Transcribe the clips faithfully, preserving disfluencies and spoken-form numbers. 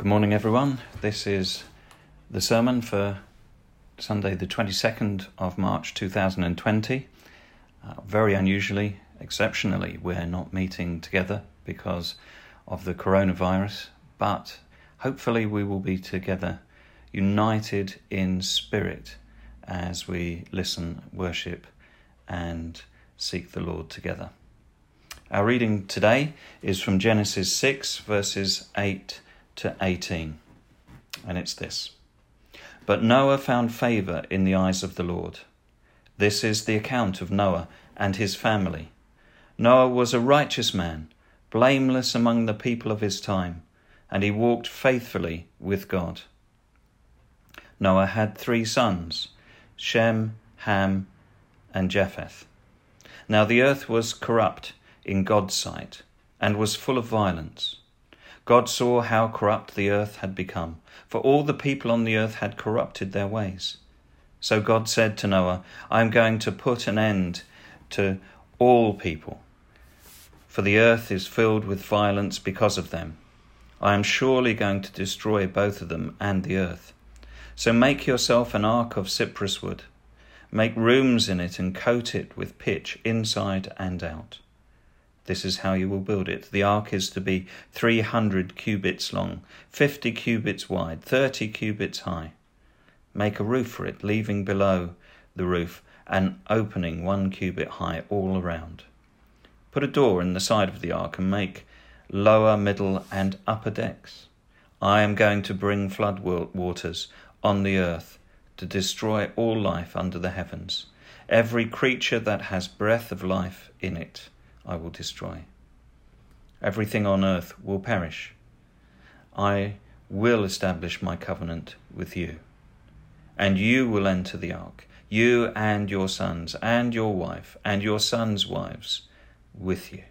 Good morning, everyone. This is the sermon for Sunday, the twenty-second of March, two thousand twenty. Uh, very unusually, exceptionally, we're not meeting together because of the coronavirus, but hopefully we will be together, united in spirit, as we listen, worship, and seek the Lord together. Our reading today is from Genesis six, verses eight to eighteen, and it's this. But Noah found favour in the eyes of the Lord. This is the account of Noah and his family. Noah was a righteous man, blameless among the people of his time, and he walked faithfully with God. Noah had three sons, Shem, Ham, and Japheth. Now the earth was corrupt in God's sight, and was full of violence. God saw how corrupt the earth had become, for all the people on the earth had corrupted their ways. So God said to Noah, I am going to put an end to all people, for the earth is filled with violence because of them. I am surely going to destroy both of them and the earth. So make yourself an ark of cypress wood. Make rooms in it and coat it with pitch inside and out. This is how you will build it. The ark is to be three hundred cubits long, fifty cubits wide, thirty cubits high. Make a roof for it, leaving below the roof an opening one cubit high all around. Put a door in the side of the ark and make lower, middle, and upper decks. I am going to bring flood waters on the earth to destroy all life under the heavens. Every creature that has breath of life in it I will destroy. Everything on earth will perish. I will establish my covenant with you, and you will enter the ark, you and your sons, and your wife, and your sons' wives with you.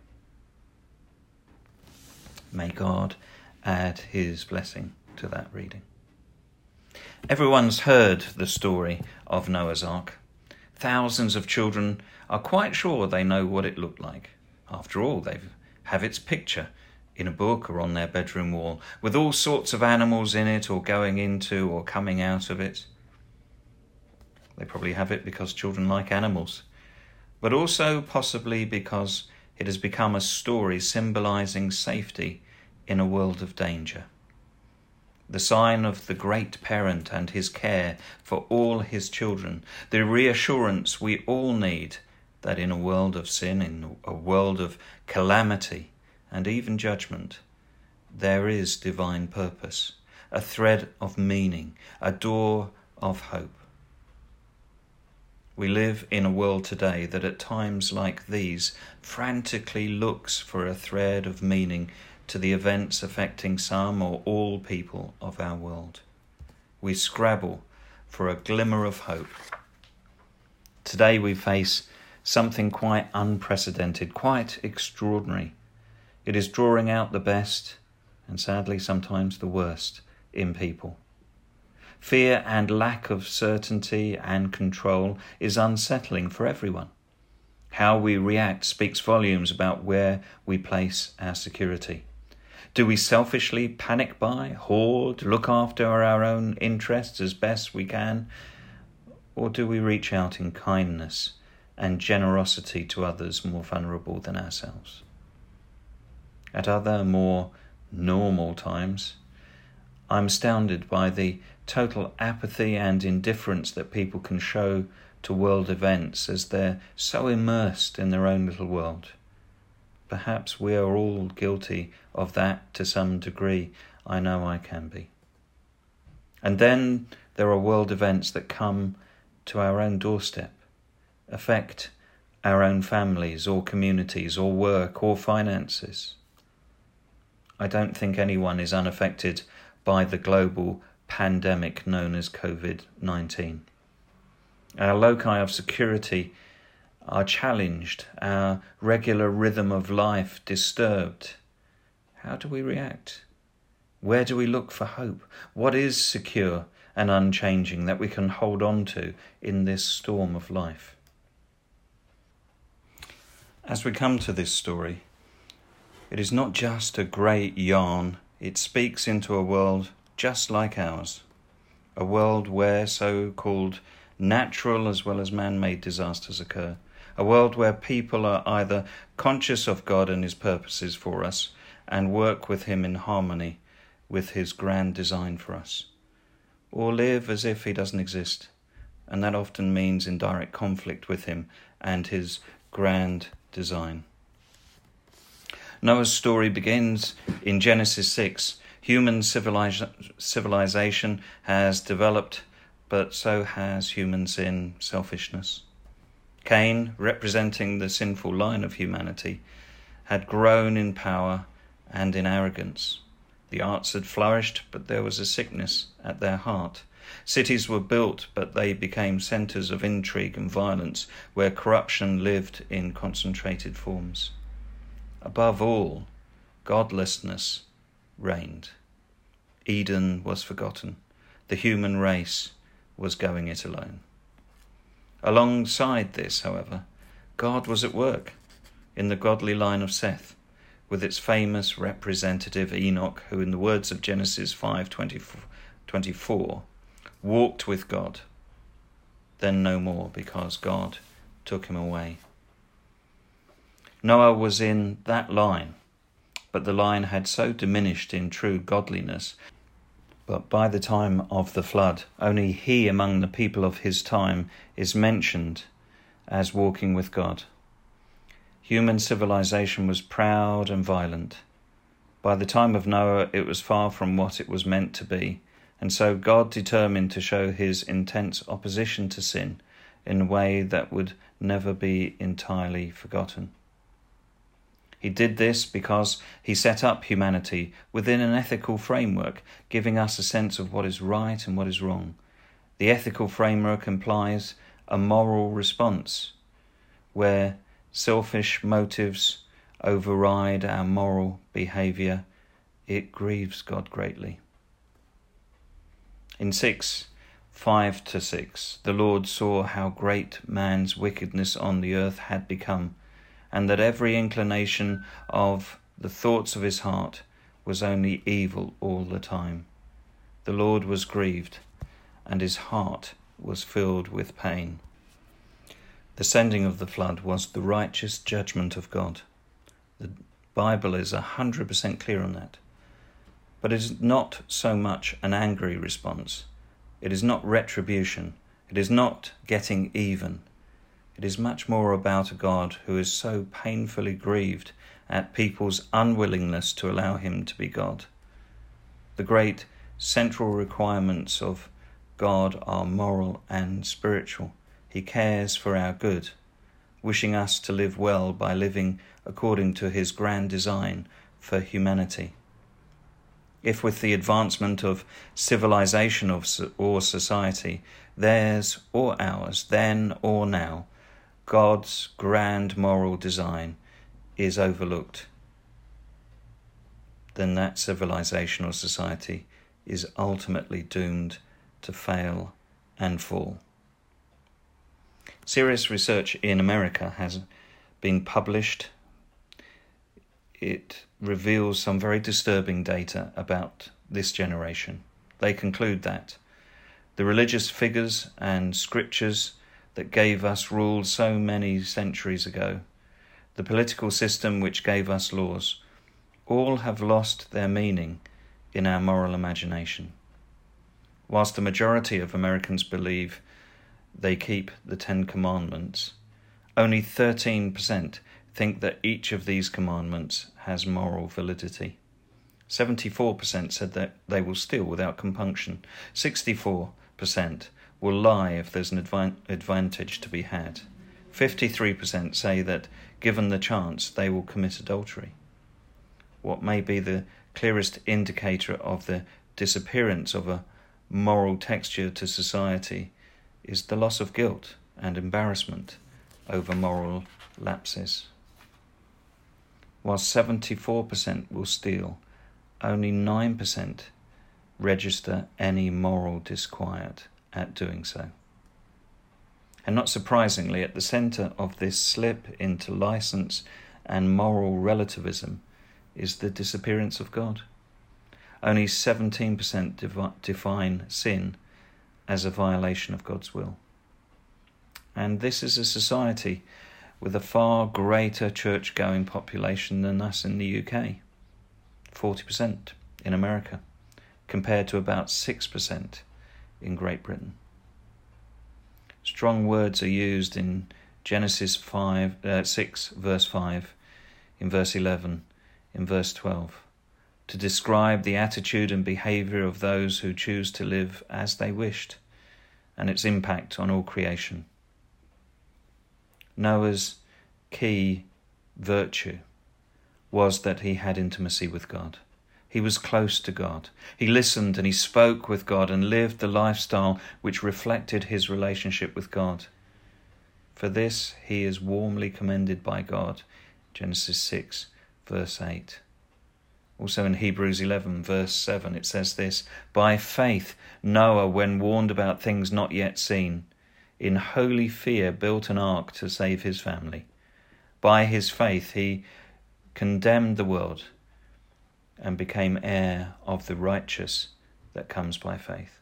May God add his blessing to that reading. Everyone's heard the story of Noah's Ark. Thousands of children are quite sure they know what it looked like. After all, they have its picture in a book or on their bedroom wall, with all sorts of animals in it or going into or coming out of it. They probably have it because children like animals, but also possibly because it has become a story symbolising safety in a world of danger. The sign of the great parent and his care for all his children, the reassurance we all need that in a world of sin, in a world of calamity and even judgment, there is divine purpose, a thread of meaning, a door of hope. We live in a world today that at times like these frantically looks for a thread of meaning to the events affecting some or all people of our world. We scrabble for a glimmer of hope. Today we face something quite unprecedented, quite extraordinary. It is drawing out the best and sadly sometimes the worst in people. Fear and lack of certainty and control is unsettling for everyone. How we react speaks volumes about where we place our security. Do we selfishly panic buy, hoard, look after our own interests as best we can? Or do we reach out in kindness and generosity to others more vulnerable than ourselves? At other, more normal times, I'm astounded by the total apathy and indifference that people can show to world events as they're so immersed in their own little world. Perhaps we are all guilty of that to some degree. I know I can be. And then there are world events that come to our own doorstep, affect our own families or communities or work or finances. I don't think anyone is unaffected by the global pandemic known as covid nineteen. Our loci of security are challenged, our regular rhythm of life disturbed. How do we react? Where do we look for hope? What is secure and unchanging that we can hold on to in this storm of life? As we come to this story, it is not just a great yarn It speaks into a world just like ours, a world where so-called natural as well as man-made disasters occur, a world where people are either conscious of God and his purposes for us and work with him in harmony with his grand design for us, or live as if he doesn't exist, and that often means in direct conflict with him and his grand design. Noah's story begins in Genesis six. Human civilization has developed, but so has human sin, selfishness. Cain, representing the sinful line of humanity, had grown in power and in arrogance. The arts had flourished, but there was a sickness at their heart. Cities were built, but they became centres of intrigue and violence, where corruption lived in concentrated forms. Above all, godlessness reigned. Eden was forgotten. The human race was going it alone. Alongside this, however, God was at work in the godly line of Seth, with its famous representative Enoch, who in the words of Genesis five twenty-four, walked with God, then no more, because God took him away. Noah was in that line, but the line had so diminished in true godliness, but by the time of the flood, only he among the people of his time is mentioned as walking with God. Human civilization was proud and violent. By the time of Noah, it was far from what it was meant to be, and so God determined to show his intense opposition to sin in a way that would never be entirely forgotten. He did this because he set up humanity within an ethical framework, giving us a sense of what is right and what is wrong. The ethical framework implies a moral response, where selfish motives override our moral behaviour. It grieves God greatly. In six, five to six, the Lord saw how great man's wickedness on the earth had become, and that every inclination of the thoughts of his heart was only evil all the time. The Lord was grieved, and his heart was filled with pain. The sending of the flood was the righteous judgment of God. The Bible is one hundred percent clear on that. But it is not so much an angry response. It is not retribution. It is not getting even. It is much more about a God who is so painfully grieved at people's unwillingness to allow him to be God. The great central requirements of God are moral and spiritual. He cares for our good, wishing us to live well by living according to his grand design for humanity. If with the advancement of civilization or society, theirs or ours, then or now, God's grand moral design is overlooked, then that civilization or society is ultimately doomed to fail and fall. Serious research in America has been published. It reveals some very disturbing data about this generation. They conclude that the religious figures and scriptures that gave us rules so many centuries ago, the political system which gave us laws, all have lost their meaning in our moral imagination. Whilst the majority of Americans believe they keep the Ten Commandments, only thirteen percent think that each of these commandments has moral validity. seventy-four percent said that they will steal without compunction. sixty-four percent will lie if there's an advan- advantage to be had. fifty-three percent say that, given the chance, they will commit adultery. What may be the clearest indicator of the disappearance of a moral texture to society is the loss of guilt and embarrassment over moral lapses. While seventy-four percent will steal, only nine percent register any moral disquiet at doing so. And not surprisingly, at the centre of this slip into license and moral relativism is the disappearance of God. Only seventeen percent devi- define sin as a violation of God's will. And this is a society with a far greater church-going population than us in the U K, forty percent in America, compared to about six percent in Great Britain. Strong words are used in Genesis five, uh, six, verse five, in verse eleven, in verse twelve, to describe the attitude and behaviour of those who choose to live as they wished, and its impact on all creation. Noah's key virtue was that he had intimacy with God. He was close to God. He listened and he spoke with God and lived the lifestyle which reflected his relationship with God. For this he is warmly commended by God. Genesis six, verse eight. Also in Hebrews eleven, verse seven, it says this: "By faith Noah, when warned about things not yet seen, in holy fear built an ark to save his family. By his faith he condemned the world and became heir of the righteous that comes by faith."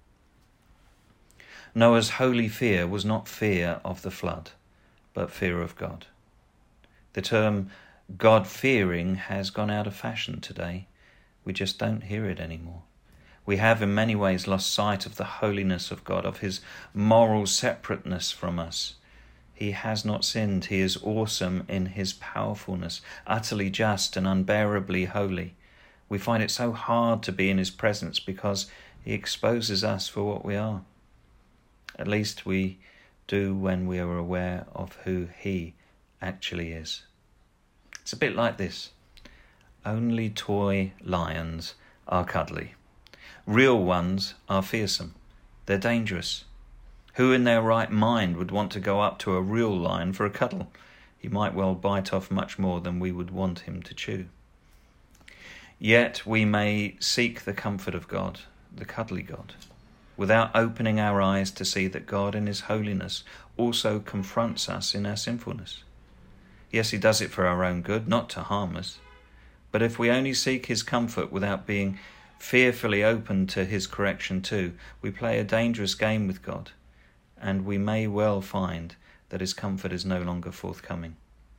Noah's holy fear was not fear of the flood, but fear of God. The term God-fearing has gone out of fashion today. We just don't hear it anymore. We have in many ways lost sight of the holiness of God, of his moral separateness from us. He has not sinned. He is awesome in his powerfulness, utterly just and unbearably holy. We find it so hard to be in his presence because he exposes us for what we are. At least we do when we are aware of who he actually is. It's a bit like this. Only toy lions are cuddly. Real ones are fearsome. They're dangerous. Who in their right mind would want to go up to a real lion for a cuddle? He might well bite off much more than we would want him to chew. Yet we may seek the comfort of God, the cuddly God, without opening our eyes to see that God in his holiness also confronts us in our sinfulness. Yes, he does it for our own good, not to harm us. But if we only seek his comfort without being fearfully open to his correction too, we play a dangerous game with God, and we may well find that his comfort is no longer forthcoming.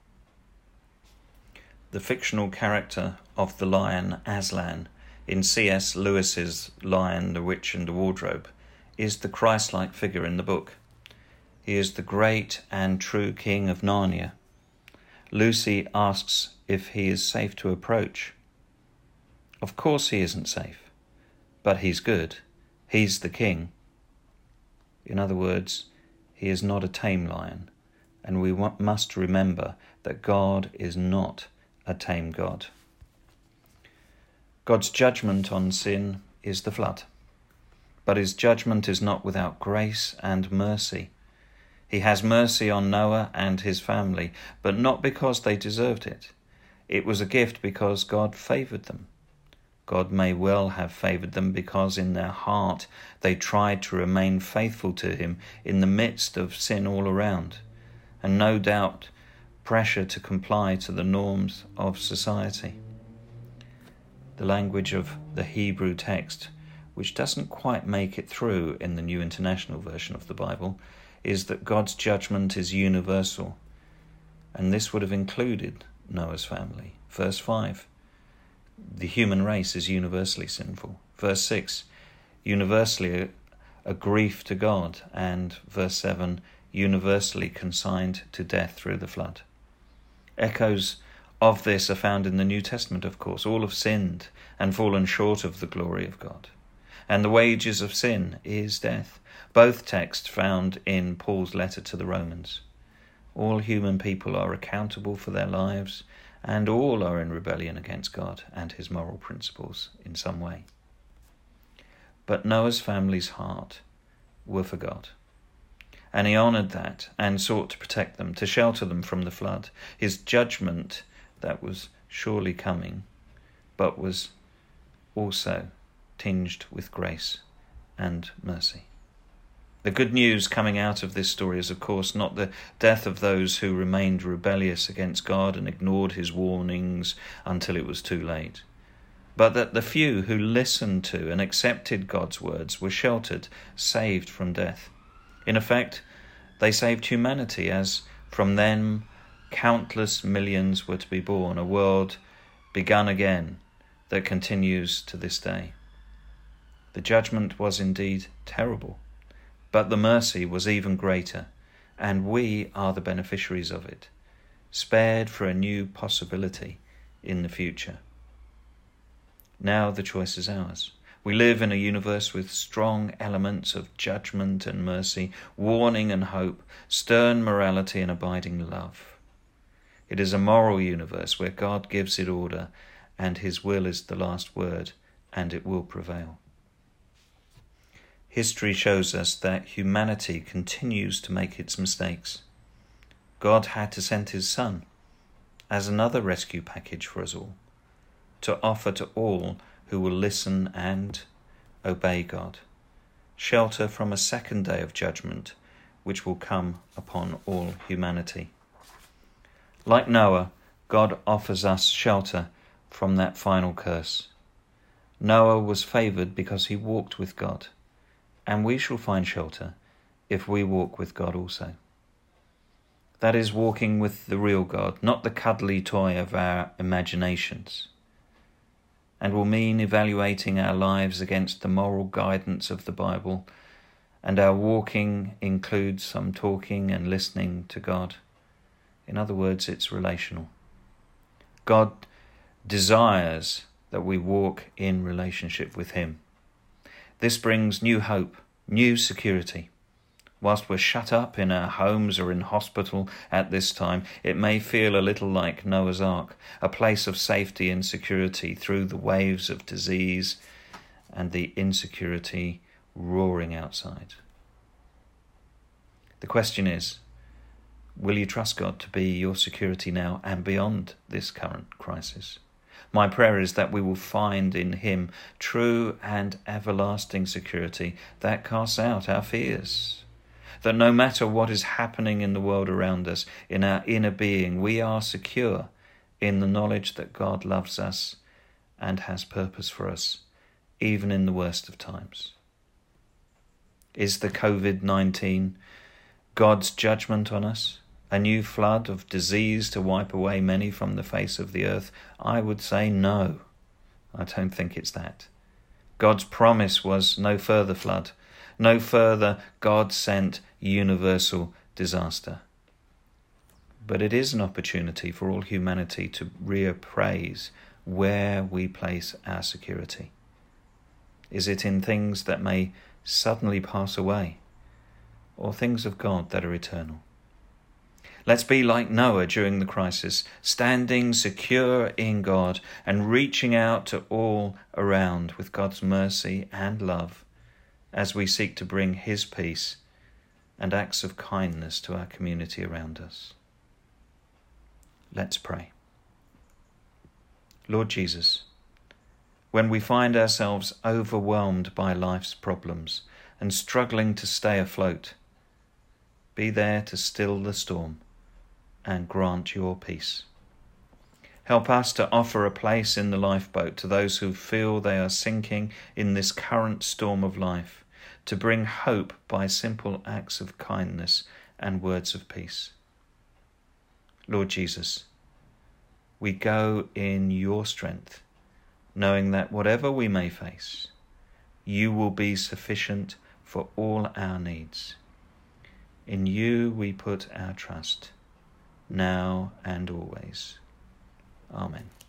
The fictional character of the lion Aslan in C S Lewis's Lion, the Witch and the Wardrobe is the Christ-like figure in the book. He is the great and true king of Narnia. Lucy asks if he is safe to approach. Of course he isn't safe, but he's good. He's the king. In other words, he is not a tame lion, and we must remember that God is not a tame God. God's judgment on sin is the flood, but his judgment is not without grace and mercy. He has mercy on Noah and his family, but not because they deserved it. It was a gift because God favoured them. God may well have favoured them because in their heart they tried to remain faithful to him in the midst of sin all around, and no doubt pressure to comply to the norms of society. The language of the Hebrew text, which doesn't quite make it through in the New International Version of the Bible, is that God's judgment is universal, and this would have included Noah's family. Verse five, the human race is universally sinful. Verse six, universally a, a grief to God, and verse seven, universally consigned to death through the flood. Echoes of this are found in the New Testament, of course. All have sinned and fallen short of the glory of God, and the wages of sin is death. Both texts found in Paul's letter to the Romans. All human people are accountable for their lives, and all are in rebellion against God and his moral principles in some way. But Noah's family's heart were for God, and he honoured that and sought to protect them, to shelter them from the flood. His judgment that was surely coming, but was also tinged with grace and mercy. The good news coming out of this story is, of course, not the death of those who remained rebellious against God and ignored his warnings until it was too late. but that the few who listened to and accepted God's words were sheltered, saved from death. In effect, they saved humanity, as from them countless millions were to be born, a world begun again that continues to this day. The judgment was indeed terrible, but the mercy was even greater, and we are the beneficiaries of it, spared for a new possibility in the future. Now the choice is ours. We live in a universe with strong elements of judgment and mercy, warning and hope, stern morality and abiding love. It is a moral universe where God gives it order, and his will is the last word, and it will prevail. History shows us that humanity continues to make its mistakes. God had to send his Son as another rescue package for us all, to offer to all who will listen and obey God, shelter from a second day of judgment which will come upon all humanity. Like Noah, God offers us shelter from that final curse. Noah was favoured because he walked with God, and we shall find shelter if we walk with God also. That is, walking with the real God, not the cuddly toy of our imaginations, and will mean evaluating our lives against the moral guidance of the Bible, and our walking includes some talking and listening to God. In other words, it's relational. God desires that we walk in relationship with him. This brings new hope, new security. Whilst we're shut up in our homes or in hospital at this time, it may feel a little like Noah's Ark, a place of safety and security through the waves of disease and the insecurity roaring outside. The question is, will you trust God to be your security now and beyond this current crisis? My prayer is that we will find in him true and everlasting security that casts out our fears. That no matter what is happening in the world around us, in our inner being, we are secure in the knowledge that God loves us and has purpose for us, even in the worst of times. Is the covid nineteen God's judgment on us? A new flood of disease to wipe away many from the face of the earth? I would say no. I don't think it's that. God's promise was no further flood, no further God-sent universal disaster. But it is an opportunity for all humanity to reappraise where we place our security. Is it in things that may suddenly pass away, or things of God that are eternal? Let's be like Noah during the crisis, standing secure in God and reaching out to all around with God's mercy and love as we seek to bring his peace and acts of kindness to our community around us. Let's pray. Lord Jesus, when we find ourselves overwhelmed by life's problems and struggling to stay afloat, be there to still the storm and grant your peace. Help us to offer a place in the lifeboat to those who feel they are sinking in this current storm of life, to bring hope by simple acts of kindness and words of peace. Lord Jesus, we go in your strength, knowing that whatever we may face, you will be sufficient for all our needs. In you we put our trust, now and always. Amen.